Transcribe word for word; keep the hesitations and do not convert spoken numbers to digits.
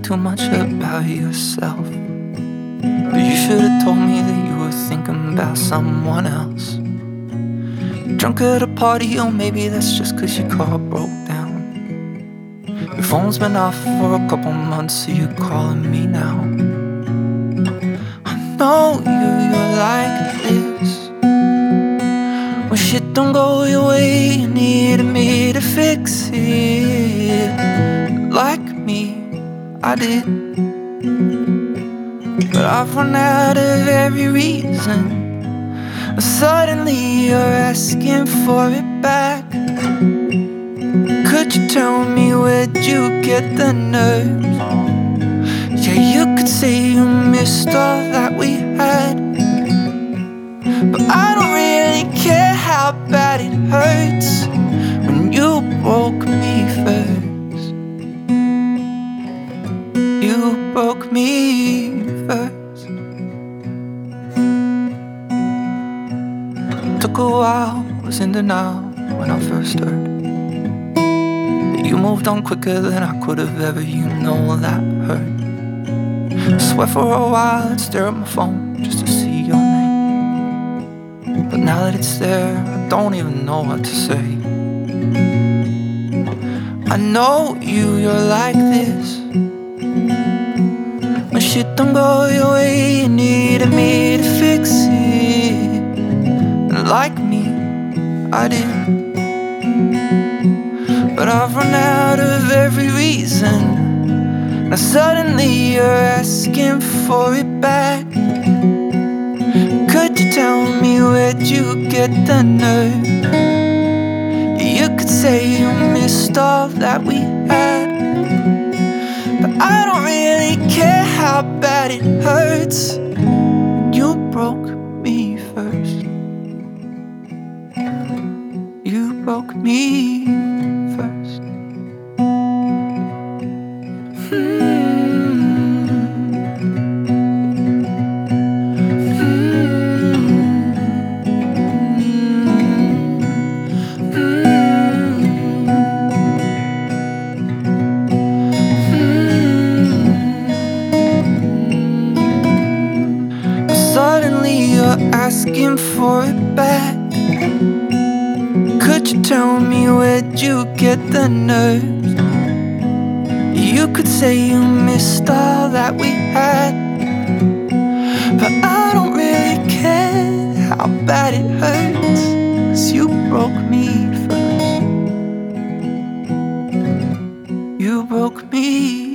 too much about yourself. But you should have told me that you were thinking about someone else. Drunk at a party, or maybe that's just cause your car broke down. Your phone's been off for a couple months, so you're calling me now. I know you, you're like this. When shit don't go your way, you need me to fix it. Like me, I did. But I've run out of every reason. Suddenly you're asking for it back. Could you tell me where'd you get the nerve? Yeah, you could say you missed all that we had, but I don't really care how bad it hurts when you broke me first. You broke me first. Took a while, was in denial when I first heard that you moved on quicker than I could have ever. You know that hurt. I swear for a while I'd stare at my phone just to see your name, but now that it's there, I don't even know what to say. I know you, you're like this. When shit don't go your way, you needed me to fix it. Like me, I did. But I've run out of every reason. Now suddenly you're asking for it back. Could you tell me where'd you get the nerve? You could say you missed all that we had, but I don't really care how bad it hurts. You broke me first. You broke me first. Mm-hmm. Mm-hmm. Suddenly you're asking for it back. Could you tell me where'd you get the nerve? You could say you missed all that we had, but I don't really care how bad it hurts, 'cause you broke me first. You broke me